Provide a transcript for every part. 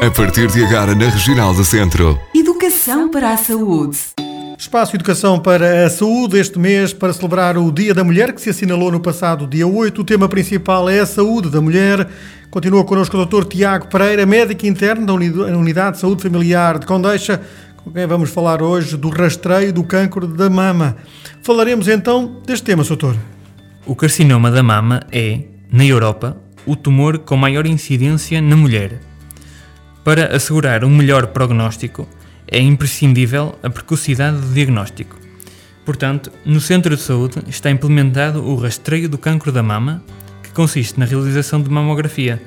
A partir de agora na Regional do Centro. Educação para a saúde. Espaço Educação para a Saúde, este mês, para celebrar o Dia da Mulher, que se assinalou no passado dia 8. O tema principal é a saúde da mulher. Continua connosco o Dr. Tiago Pereira, médico interno da Unidade de Saúde Familiar de Condeixa, com quem vamos falar hoje do rastreio do cancro da mama. Falaremos então deste tema, Dr. O carcinoma da mama é, na Europa, o tumor com maior incidência na mulher. Para assegurar um melhor prognóstico, é imprescindível a precocidade do diagnóstico. Portanto, no Centro de Saúde está implementado o rastreio do cancro da mama, que consiste na realização de mamografia.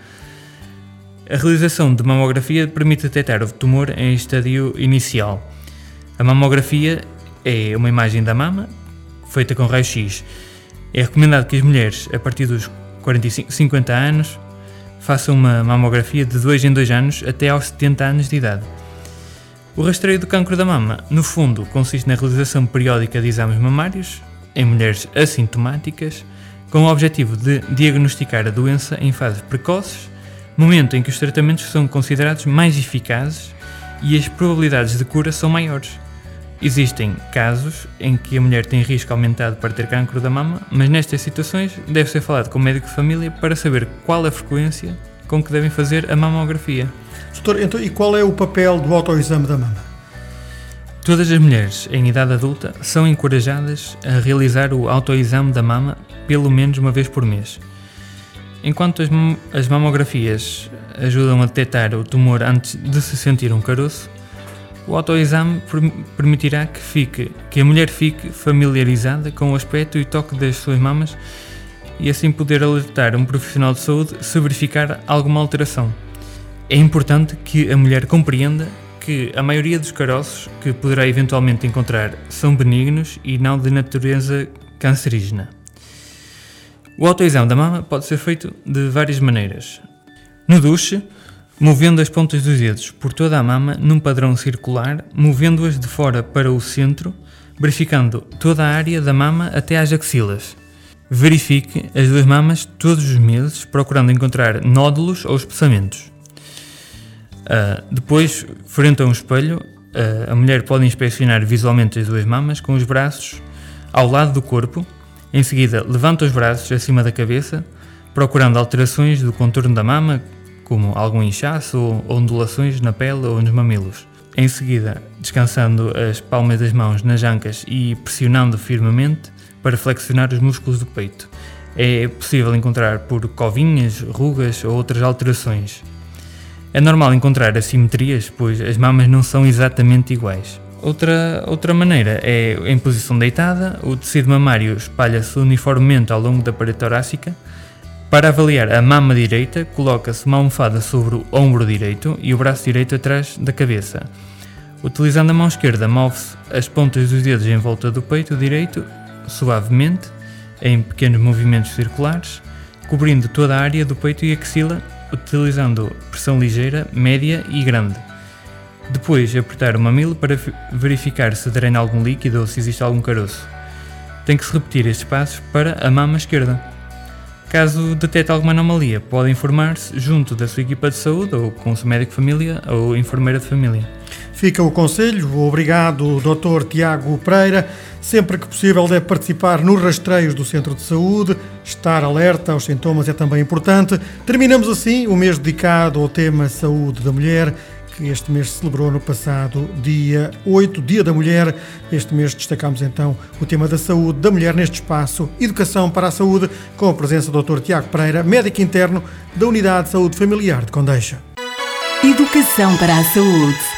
A realização de mamografia permite detectar o tumor em estádio inicial. A mamografia é uma imagem da mama, feita com raio-x. É recomendado que as mulheres, a partir dos 50 anos, façam uma mamografia de 2 em 2 anos até aos 70 anos de idade. O rastreio do cancro da mama, no fundo, consiste na realização periódica de exames mamários em mulheres assintomáticas, com o objetivo de diagnosticar a doença em fases precoces, momento em que os tratamentos são considerados mais eficazes e as probabilidades de cura são maiores. Existem casos em que a mulher tem risco aumentado para ter cancro da mama, mas nestas situações deve ser falado com o médico de família para saber qual a frequência com que devem fazer a mamografia. Doutor, então, e qual é o papel do autoexame da mama? Todas as mulheres em idade adulta são encorajadas a realizar o autoexame da mama pelo menos uma vez por mês. Enquanto as mamografias ajudam a detectar o tumor antes de se sentir um caroço, o autoexame permitirá que a mulher fique familiarizada com o aspecto e toque das suas mamas e assim poder alertar um profissional de saúde se verificar alguma alteração. É importante que a mulher compreenda que a maioria dos caroços que poderá eventualmente encontrar são benignos e não de natureza cancerígena. O autoexame da mama pode ser feito de várias maneiras. No duche, movendo as pontas dos dedos por toda a mama num padrão circular, movendo-as de fora para o centro, verificando toda a área da mama até às axilas. Verifique as duas mamas todos os meses, procurando encontrar nódulos ou espessamentos. Depois, frente a um espelho, a mulher pode inspecionar visualmente as duas mamas com os braços ao lado do corpo. Em seguida, levanta os braços acima da cabeça, procurando alterações do contorno da mama, como algum inchaço ou ondulações na pele ou nos mamilos. Em seguida, descansando as palmas das mãos nas ancas e pressionando firmemente para flexionar os músculos do peito. É possível encontrar por covinhas, rugas ou outras alterações. É normal encontrar assimetrias, pois as mamas não são exatamente iguais. Outra maneira é em posição deitada. O tecido mamário espalha-se uniformemente ao longo da parede torácica. Para avaliar a mama direita, coloca-se uma almofada sobre o ombro direito e o braço direito atrás da cabeça. Utilizando a mão esquerda, move-se as pontas dos dedos em volta do peito direito, suavemente, em pequenos movimentos circulares, cobrindo toda a área do peito e axila, utilizando pressão ligeira, média e grande. Depois, apertar o mamilo para verificar se drena algum líquido ou se existe algum caroço. Tem que se repetir estes passos para a mama esquerda. Caso detecte alguma anomalia, pode informar-se junto da sua equipa de saúde ou com o seu médico de família ou enfermeira de família. Fica o conselho. Obrigado, Dr. Tiago Pereira. Sempre que possível deve participar nos rastreios do Centro de Saúde. Estar alerta aos sintomas é também importante. Terminamos assim o mês dedicado ao tema Saúde da Mulher, que este mês se celebrou no passado dia 8, Dia da Mulher. Este mês destacamos então o tema da saúde da mulher neste espaço Educação para a Saúde, com a presença do Dr. Tiago Pereira, médico interno da Unidade de Saúde Familiar de Condeixa. Educação para a Saúde.